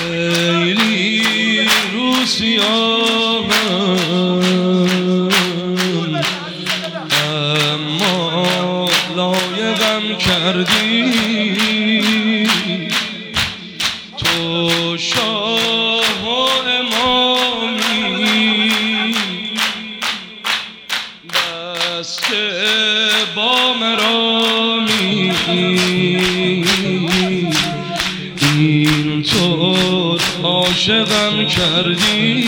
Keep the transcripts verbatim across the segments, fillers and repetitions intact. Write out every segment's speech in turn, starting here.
خیلی رو سیاهم اما لایقم کردی تو شاه و امامی بس که با مرامی اینطور عاشقم کردی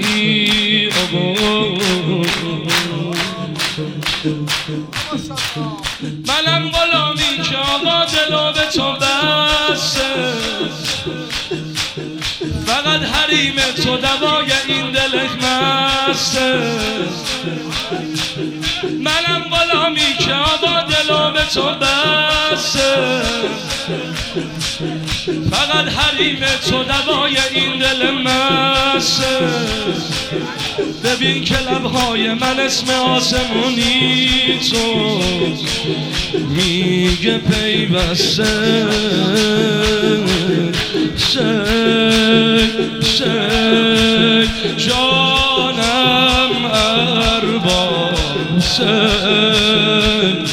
منم غلامی که آقا دلو به تو بسته فقط حریم تو دوای این دلت مسته منم غلامی که آقا دلو به تو بسته فقط حریم تو دوای این دل مسته ببین که لبهای من اسم آسمونی تو میگه پیوسته شک شک جانم ارباب شک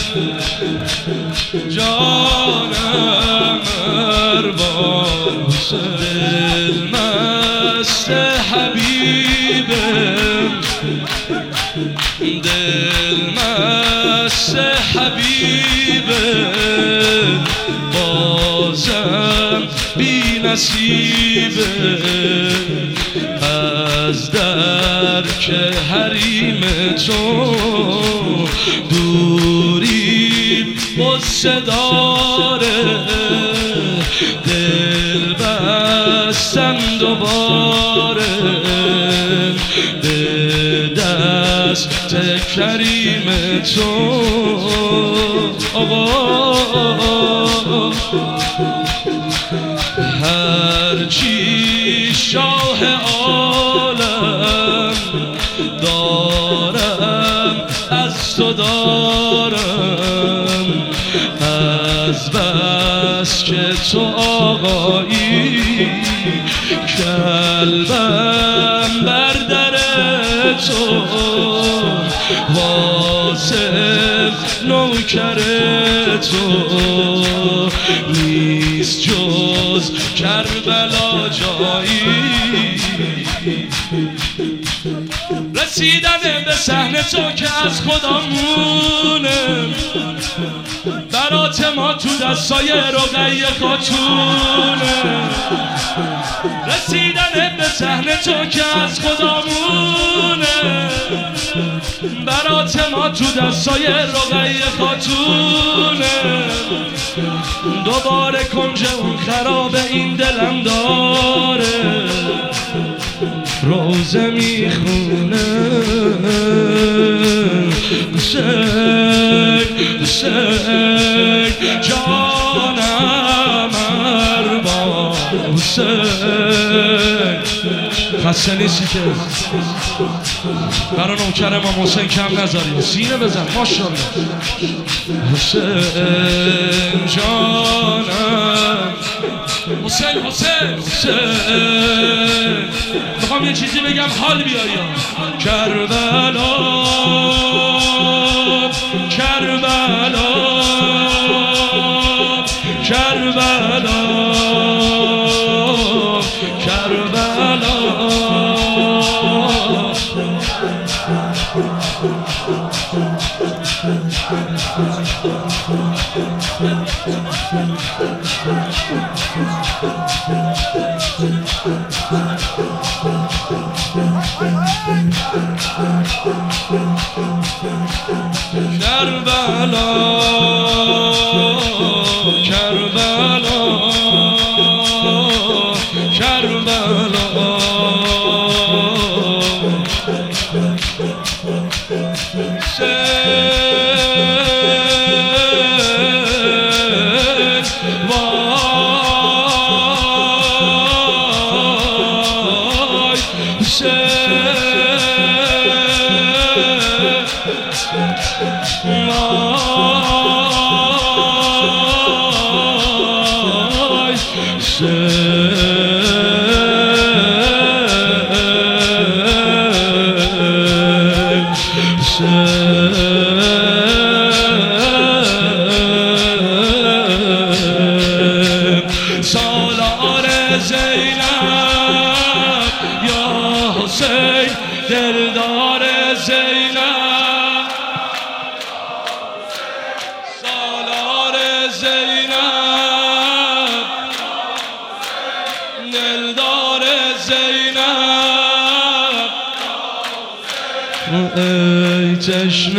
جانم ارباب دل مست حبیبم دل مست حبیبم بازم بی نصیبه از درک حریم تو دوری قصه داره دل بستم دوباره به دست کریم تو آقا هرچی شاه عالم دارم از تو دارم از بس که تو آقایی قلبم بر در تو واصل نوکر تو نیست جز کربلا جایی رسیدن به صحنه تو که از خدا مونه برات ما تو دستای رقیه خاتونه رسیدن به صحنه تو که از خدا مونه برات ما تو دستای رقیه خاتونه دوباره کنج اون خراب این دلم داره روزه میخونه شک شک جانم ارباب شک خسته نیستی که برای نوکر ما حسین کم نذاری سینه بزن ماشاءالله حسین جانم حسین حسین حسین میخوام یه چیزی بگم حال بیاری کربلا کربلا کربلا کربلا کربلا کربلا کربلا وای زینب یا حسین دلدار زینب سالار زینب دلدار زینب ای چشم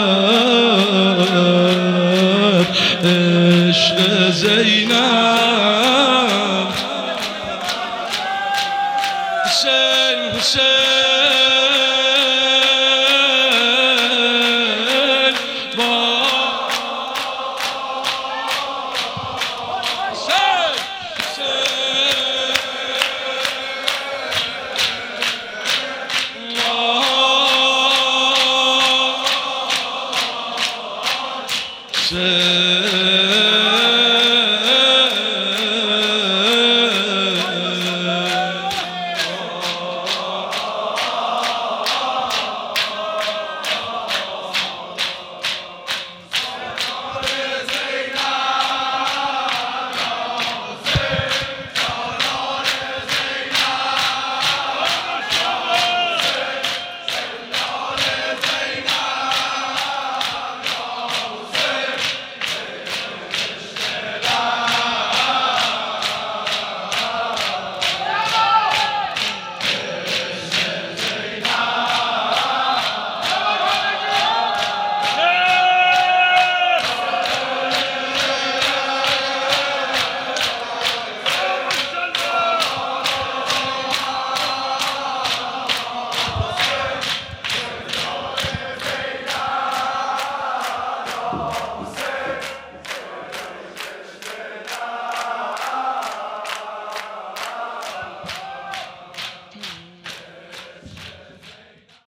لب عشق زینب